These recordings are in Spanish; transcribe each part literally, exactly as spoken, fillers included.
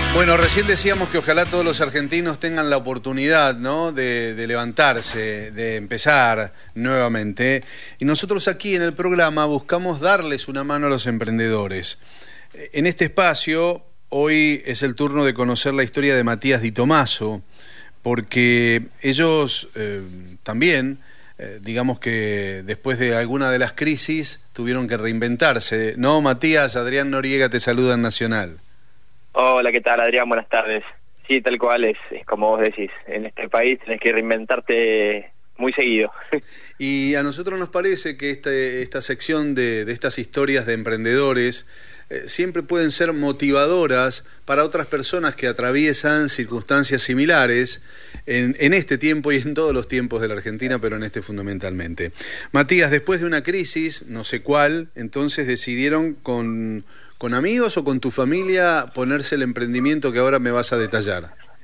Bueno, recién decíamos que ojalá todos los argentinos tengan la oportunidad, ¿no?, de, de levantarse, de empezar nuevamente. Y nosotros aquí en el programa buscamos darles una mano a los emprendedores. En este espacio, hoy es el turno de conocer la historia de Matías Di Tomaso, porque ellos eh, también, eh, digamos que después de alguna de las crisis, tuvieron que reinventarse. ¿No, Matías? Adrián Noriega te saluda en Nacional. Hola, ¿qué tal, Adrián? Buenas tardes. Sí, tal cual es, es como vos decís, en este país tenés que reinventarte muy seguido. Y a nosotros nos parece que este, esta sección de, de estas historias de emprendedores eh, siempre pueden ser motivadoras para otras personas que atraviesan circunstancias similares en, en este tiempo y en todos los tiempos de la Argentina, pero en este fundamentalmente. Matías, después de una crisis, no sé cuál, entonces decidieron con... ¿Con amigos o con tu familia ponerse el emprendimiento que ahora me vas a detallar?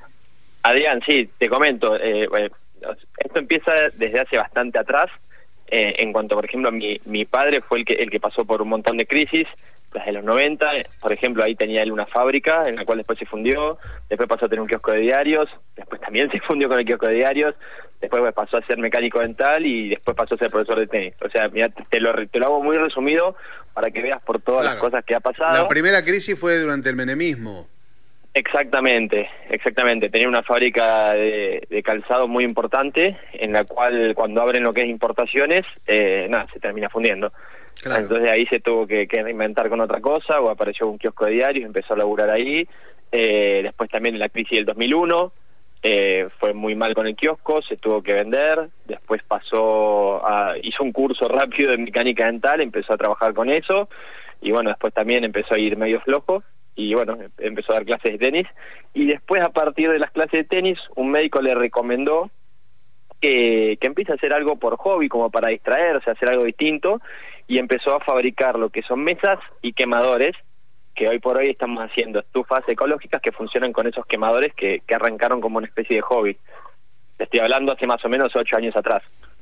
Adrián, sí, te comento. Eh, bueno, esto empieza desde hace bastante atrás. Eh, en cuanto, por ejemplo, mi, mi padre fue el que el que pasó por un montón de crisis, las de los noventa. Por ejemplo, ahí tenía él una fábrica en la cual después se fundió. Después pasó a tener un kiosco de diarios. Después también se fundió con el kiosco de diarios. Después pues, pasó a ser mecánico dental y después pasó a ser profesor de tenis. O sea, mira, te lo, te lo hago muy resumido para que veas por todas claro. las cosas que ha pasado. La primera crisis fue durante el menemismo. Exactamente, exactamente. Tenía una fábrica de, de calzado muy importante, en la cual cuando abren lo que es importaciones, eh, nada, se termina fundiendo. Claro. Entonces ahí se tuvo que, que reinventar con otra cosa, o apareció un kiosco de diarios, empezó a laburar ahí. Eh, después también en la crisis del dos mil uno, eh, fue muy mal con el kiosco, se tuvo que vender. Después pasó a, hizo un curso rápido de mecánica dental, empezó a trabajar con eso. Y bueno, después también empezó a ir medio flojo. Y bueno, empezó a dar clases de tenis. Y después, a partir de las clases de tenis, un médico le recomendó que, que empiece a hacer algo por hobby, como para distraerse, hacer algo distinto. Y empezó a fabricar lo que son mesas y quemadores, que hoy por hoy estamos haciendo estufas ecológicas que funcionan con esos quemadores que, que arrancaron como una especie de hobby. Te estoy hablando hace más o menos ocho años atrás.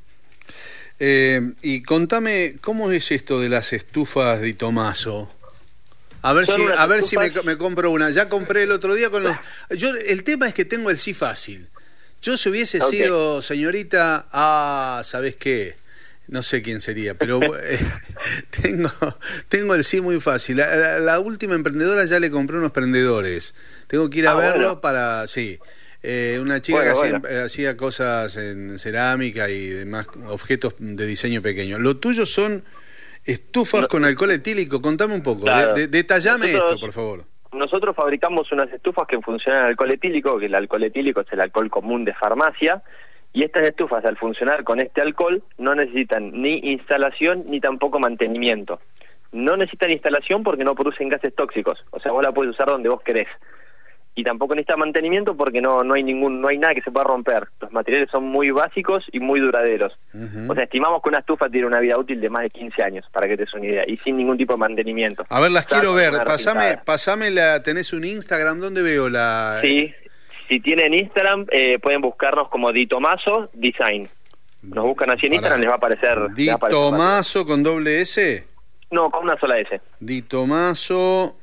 Eh, y contame, ¿cómo es esto de las estufas Di Tomaso? A ver si a ver si me, me compro una. Ya compré el otro día con los... Yo, el tema es que tengo el sí fácil. Yo si hubiese okay. sido señorita... Ah, ¿sabés qué? No sé quién sería, pero eh, tengo tengo el sí muy fácil. La, la, la última emprendedora ya le compré unos prendedores. Tengo que ir a ah, verlo bueno. para... Sí. Eh, una chica bueno, que hacía, bueno. hacía cosas en cerámica y demás, objetos de diseño pequeño. Lo tuyo son... Estufas no, con alcohol etílico, contame un poco, claro. de, de, detallame nosotros, esto, por favor. Nosotros fabricamos unas estufas que funcionan en alcohol etílico, que el alcohol etílico es el alcohol común de farmacia, y estas estufas, al funcionar con este alcohol, no necesitan ni instalación ni tampoco mantenimiento. No necesitan instalación porque no producen gases tóxicos, o sea, vos la podés usar donde vos querés. Y tampoco necesita mantenimiento porque no no hay ningún no hay nada que se pueda romper. Los materiales son muy básicos y muy duraderos. Uh-huh. O sea, estimamos que una estufa tiene una vida útil de más de quince años, para que te des una idea, y sin ningún tipo de mantenimiento. A ver, las Está quiero ver. Pasame, pasame la... ¿Tenés un Instagram? ¿Dónde veo la...? Sí, si tienen Instagram, eh, pueden buscarnos como Di Tomaso Design. Nos buscan así en Para. Instagram, les va a aparecer... Di Tomaso con doble S. No, con una sola S. Di Tomaso...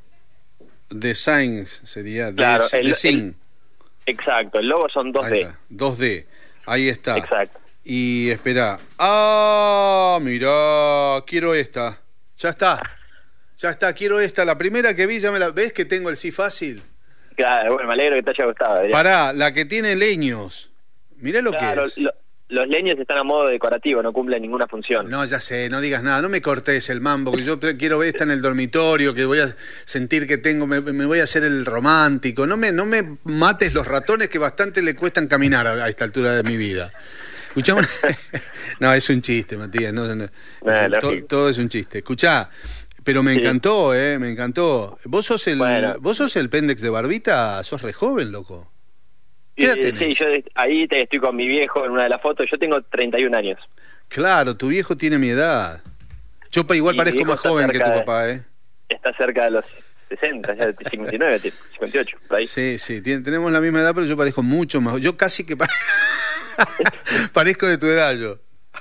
Designs sería, claro, de, el, design. El, exacto, el logo son dos D. dos D, ahí está. Exacto. Y espera, ah, mirá, quiero esta. Ya está, ya está, quiero esta. La primera que vi, ya me la... ¿Ves que tengo el sí fácil? Claro, bueno, me alegro que te haya gustado. Adrián. Pará, la que tiene leños. Mirá lo claro, que es. Lo... Los leños están a modo decorativo, no cumplen ninguna función. No, ya sé, no digas nada, no me cortes el mambo, que yo quiero ver esta en el dormitorio, que voy a sentir que tengo, me, me voy a hacer el romántico. No me, no me mates los ratones que bastante le cuestan caminar a, a esta altura de mi vida. Escuchamos. No, es un chiste, Matías. No, no, no, todo, todo es un chiste. Escuchá, pero me sí. encantó, eh, me encantó. Vos sos el, bueno. vos sos el Pendex de Barbita, sos re joven, loco. ¿Qué edad tenés? Sí, yo ahí te estoy con mi viejo en una de las fotos. Yo tengo treinta y un años. Claro, tu viejo tiene mi edad. Yo igual y parezco más joven que tu de, papá, ¿eh? Está cerca de los sesenta, ya de cincuenta y nueve, cincuenta y ocho, por ahí. Sí, sí, tiene, tenemos la misma edad, pero yo parezco mucho más. Yo casi que pare... parezco de tu edad, yo.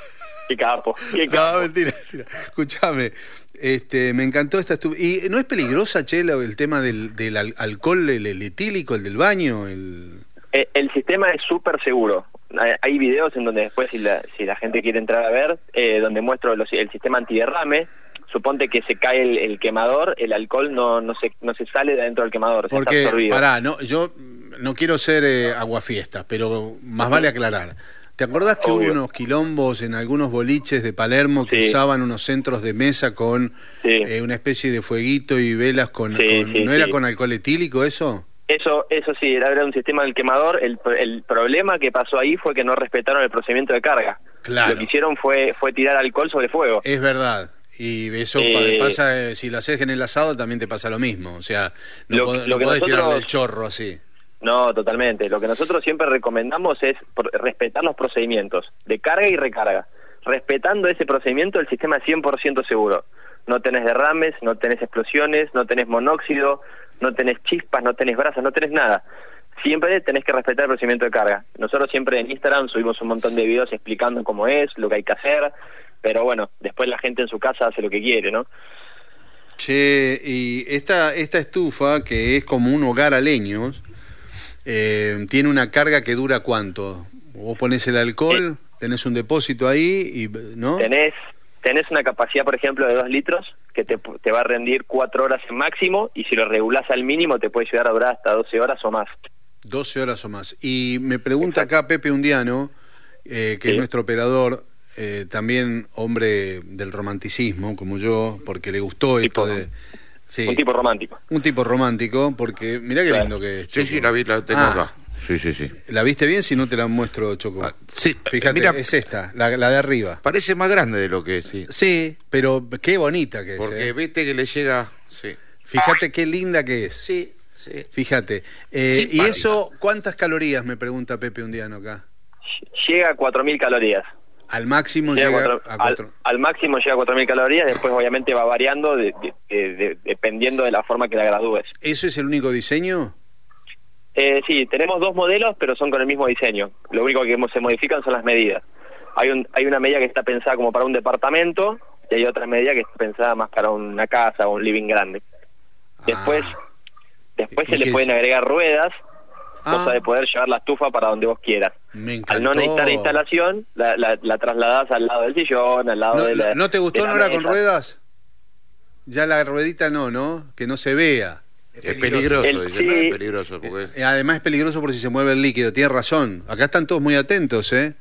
Qué capo, qué capo. No, mentira, mentira. Escuchame, este, me encantó esta estufa. ¿Y no es peligrosa, Chela, el tema del, del al alcohol, el, el etílico, el del baño? El, el, el sistema es súper seguro. Hay videos en donde después, si la, si la gente quiere entrar a ver, eh, donde muestro los, el sistema antiderrame. Suponte que se cae el, el quemador, el alcohol no no se no se sale de dentro del quemador. Porque, se está absorbido. pará, no, yo no quiero ser eh, aguafiestas, pero más vale aclarar. ¿Te acordás que Obvio. hubo unos quilombos en algunos boliches de Palermo que Sí. usaban unos centros de mesa con Sí. eh, una especie de fueguito y velas con... Sí, con- sí, ¿No era sí. con alcohol etílico eso? Eso eso sí, era, era un sistema del quemador. El, el problema que pasó ahí fue que no respetaron el procedimiento de carga. Claro. Lo que hicieron fue fue tirar alcohol sobre fuego. Es verdad. Y eso Eh, pa- pasa, eh, si lo haces en el asado también te pasa lo mismo. O sea, no, Lo- pod- lo no que podés nosotros- tirarle el chorro así. No, totalmente. Lo que nosotros siempre recomendamos es por- respetar los procedimientos de carga y recarga. Respetando ese procedimiento, el sistema es cien por ciento seguro. No tenés derrames, no tenés explosiones, no tenés monóxido, no tenés chispas, no tenés brasas, no tenés nada. Siempre tenés que respetar el procedimiento de carga. Nosotros siempre en Instagram subimos un montón de videos explicando cómo es, lo que hay que hacer, pero bueno, después la gente en su casa hace lo que quiere, ¿no? Che, y esta, esta estufa, que es como un hogar a leños, eh, tiene una carga que dura ¿cuánto? Vos ponés el alcohol, tenés un depósito ahí, y ¿no? Tenés tenés una capacidad, por ejemplo, de dos litros, que te, te va a rendir cuatro horas en máximo, y si lo regulás al mínimo te puede llegar a durar hasta doce horas o más. doce horas o más. Y me pregunta acá Pepe Undiano, eh, que Sí. es nuestro operador, eh, también hombre del romanticismo, como yo, porque le gustó Tipo, esto de... Sí, Un tipo romántico. un tipo romántico, porque mirá qué Claro. lindo que es. Sí, Choco. sí, la vi, la tengo Ah. acá. Sí, sí, sí. ¿La viste bien? Si no te la muestro, Choco. Ah, sí, Fíjate, mira, es esta, la, la de arriba. parece más grande de lo que es, sí. Sí, pero qué bonita que es. Porque eh. viste que le llega, sí. Fíjate qué linda que es. Sí, sí. Fíjate. Eh, Sí, y válida. eso, ¿cuántas calorías? Me pregunta Pepe Undiano acá. Llega a cuatro mil calorías. Al máximo Llega a llega cuatro- a al, cuatro. al máximo llega a cuatro mil calorías, después obviamente va variando de- de- de- de- dependiendo de la forma que la gradúes. ¿Eso es el único diseño? Eh, sí, tenemos dos modelos, pero son con el mismo diseño. Lo único que se modifican son las medidas. Hay un hay una medida que está pensada como para un departamento y hay otra medida que está pensada más para una casa o un living grande. Después Ah. después ¿Y se le qué pueden es? agregar ruedas, Ah. cosa de poder llevar la estufa para donde vos quieras. Me encantó. Al no necesitar instalación, la, la, la trasladás al lado del sillón, al lado ¿No, de la... ¿no te gustó de la Nora con mesa. ruedas? Ya la ruedita no, ¿no? Que no se vea. Es peligroso, El- dice, no sí. es peligroso, porque... Eh, Además es peligroso por si se mueve el líquido. Tienes razón. Acá están todos muy atentos, ¿eh?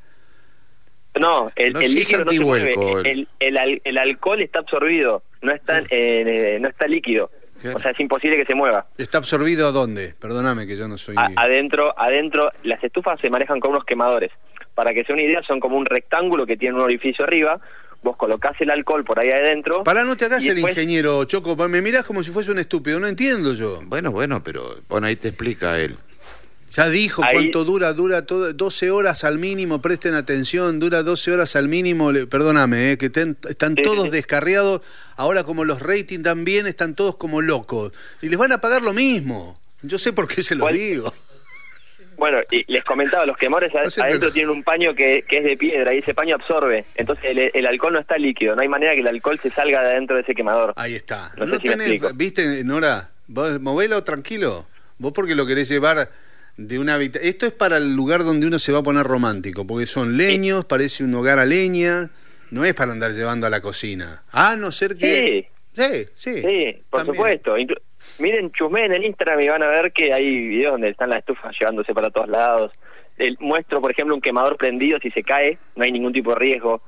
No, el, No, el sí es líquido no se mueve. antivuelco. El, el, al- el alcohol está absorbido, no está, eh, no está líquido. Claro. O sea, es imposible que se mueva. ¿Está absorbido a dónde? Perdóname que yo no soy... A- adentro, adentro, las estufas se manejan con unos quemadores. Para que sea una idea, son como un rectángulo que tiene un orificio arriba. Vos colocás el alcohol por ahí adentro. Pará, no te hagas y el después- ingeniero, Choco. Me mirás como si fuese un estúpido. No entiendo yo. Bueno, bueno, pero bueno, ahí te explica él. Ya dijo Ahí- cuánto dura, dura todo, doce horas al mínimo, presten atención, dura doce horas al mínimo, le- perdóname, eh, que ten- están Sí, todos sí, sí. descarriados, ahora como los ratings también están todos como locos, y les van a pagar lo mismo, yo sé por qué se los ¿Cuál? digo. Bueno, y les comentaba, los quemadores a- No sé, adentro pero- tienen un paño que, que es de piedra y ese paño absorbe. Entonces el, el alcohol no está líquido, no hay manera que el alcohol se salga de adentro de ese quemador. Ahí está. No No, sé si me tenés, explico. viste, Nora, vos movelo tranquilo, vos porque lo querés llevar de una habitación. Esto es para el lugar donde uno se va a poner romántico, porque son leños, parece un hogar a leña, no es para andar llevando a la cocina. A no ser que... Sí, Sí, sí. sí, por también. supuesto. Inclu- Miren, chusmeen en Instagram y van a ver que hay videos donde están las estufas llevándose para todos lados. El, muestro, por ejemplo, un quemador prendido, si se cae, no hay ningún tipo de riesgo.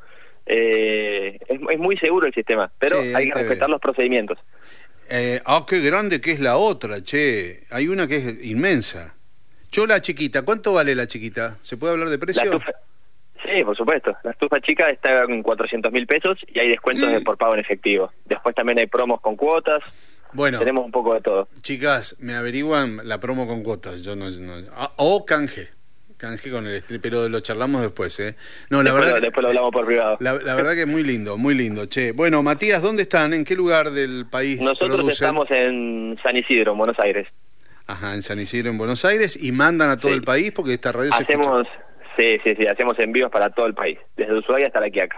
Eh, es, es muy seguro el sistema, pero Sí, hay que está respetar bien. los procedimientos. Eh, ah, qué grande que es la otra, che. Hay una que es inmensa. Yo la chiquita, ¿cuánto vale la chiquita? ¿Se puede hablar de La precio? estufa, sí, por supuesto. La estufa chica está en cuatrocientos mil pesos y hay descuentos Mm. de por pago en efectivo. Después también hay promos con cuotas. Bueno, Tenemos un poco de todo. chicas, me averiguan la promo con cuotas. Yo no, no- ah, o canje. Canje con el strip, pero lo charlamos después, ¿eh? No, la Después, verdad. lo, que- después lo hablamos por privado. La, la verdad que es muy lindo, muy lindo, che. Bueno, Matías, ¿dónde están? ¿En qué lugar del país Nosotros producen? estamos en San Isidro, en Buenos Aires. Ajá, en San Isidro, en Buenos Aires, y mandan a todo Sí. el país porque esta radio se escucha. Hacemos, sí, sí, sí, hacemos envíos para todo el país, desde Ushuaia hasta La Quiaca.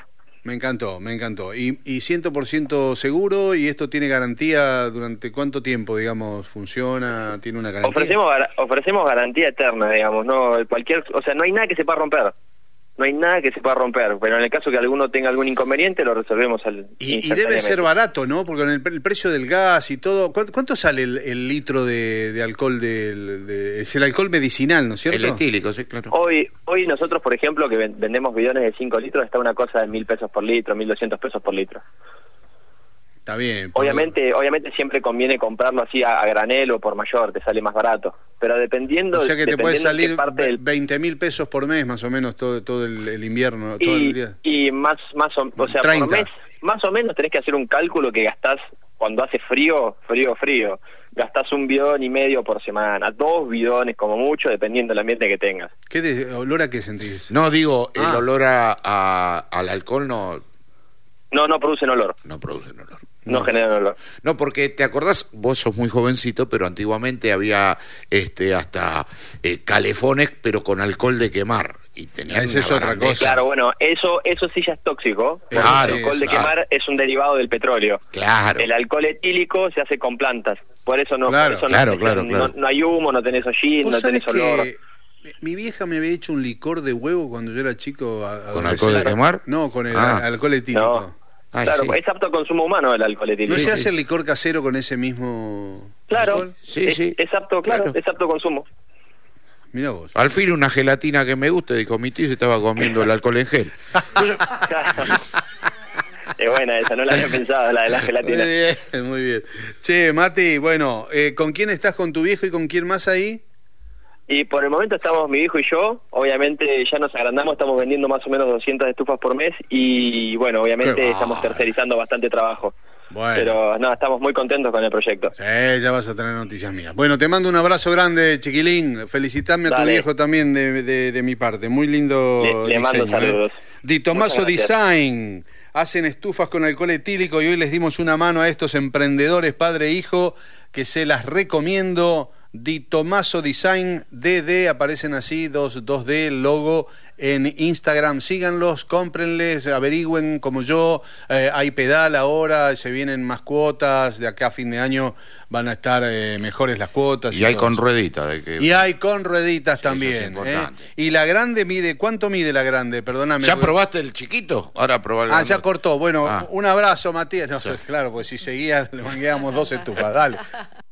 Me encantó, me encantó. Y, y cien por ciento seguro, y esto tiene garantía durante cuánto tiempo, digamos, funciona, tiene una garantía. Ofrecemos ofrecemos garantía eterna, digamos, no cualquier, o sea, no hay nada que se pueda romper. No hay nada que se pueda romper, pero en el caso que alguno tenga algún inconveniente lo resolvemos al y, y debe ser barato, ¿no? Porque con el, el precio del gas y todo, ¿cuánto, cuánto sale el, el litro de, de alcohol del, de, es el alcohol medicinal, ¿no es cierto? El etílico, sí, claro. Hoy hoy nosotros, por ejemplo, que vendemos bidones de cinco litros, está una cosa de mil pesos por litro, mil doscientos pesos por litro. Está bien. Obviamente, por... obviamente siempre conviene comprarlo así a, a granel o por mayor, te sale más barato. Pero dependiendo... O sea que te puede salir del... veinte mil pesos por mes, más o menos, todo todo el, el invierno, todo y, el día. Y más, más o, o sea, treinta. por mes, más o menos tenés que hacer un cálculo que gastás cuando hace frío, frío, frío. Gastás un bidón y medio por semana, dos bidones como mucho, dependiendo del ambiente que tengas. ¿Qué de, olor a qué sentís? No, digo, Ah. el olor a, a, al alcohol no... No, no producen olor. No producen olor. No, no generan olor. No, porque te acordás, vos sos muy jovencito, pero antiguamente había este hasta eh, calefones, pero con alcohol de quemar. Y tenían Esa es otra barandesa. cosa. Claro, bueno, eso eso sí ya es tóxico. Claro, el alcohol de claro. quemar es un derivado del petróleo. Claro. El alcohol etílico se hace con plantas. Por eso no, Claro, por eso claro, no, claro, no, claro. no hay humo, no tenés hollín, ¿Vos no sabés tenés olor. que mi vieja me había hecho un licor de huevo cuando yo era chico? A, ¿Con alcohol de quemar? No, con el Ah. alcohol etílico. No. Ay, Claro, sí. es apto a consumo humano el alcohol etílico. ¿No Sí, se sí. hace el licor casero con ese mismo Claro, alcohol? Sí, es, sí. es apto, claro, Claro. es apto a consumo. Mira vos. Al fin una gelatina que me gusta, dijo mi tío, se estaba comiendo el alcohol en gel. Es buena esa, no la había pensado, la de la gelatina. Muy bien, muy bien. Che, Mati, bueno, eh, ¿con quién estás con tu viejo y con quién más ahí? Y por el momento estamos mi hijo y yo, obviamente ya nos agrandamos, estamos vendiendo más o menos doscientas estufas por mes y bueno, obviamente Qué estamos bárbaro. tercerizando bastante trabajo. Bueno. Pero no, estamos muy contentos con el proyecto. Sí, ya vas a tener noticias mías. Bueno, te mando un abrazo grande, chiquilín. Felicitame a tu Dale. viejo también de, de, de mi parte. Muy lindo Le- le mando diseño, saludos. ¿eh? Di Tomaso Muchas gracias. Design. Hacen estufas con alcohol etílico y hoy les dimos una mano a estos emprendedores, padre e hijo, que se las recomiendo. Di Tomaso Design, D D, aparecen así, dos D, el logo en Instagram. Síganlos, cómprenles, averigüen como yo. Eh, hay pedal ahora, se vienen más cuotas. De acá a fin de año van a estar eh, mejores las cuotas. Y hay todo con eso. ruedita. De que... Y hay con rueditas Sí, también. eso es importante. ¿eh? Y la grande mide, ¿cuánto mide la grande? Perdóname. ¿Ya porque- probaste el chiquito? Ahora probá el Ah, ya grandote. cortó. Bueno, Ah. un abrazo, Matías. No, Sí. claro, pues si seguía, le mangueamos dos estufas. Dale.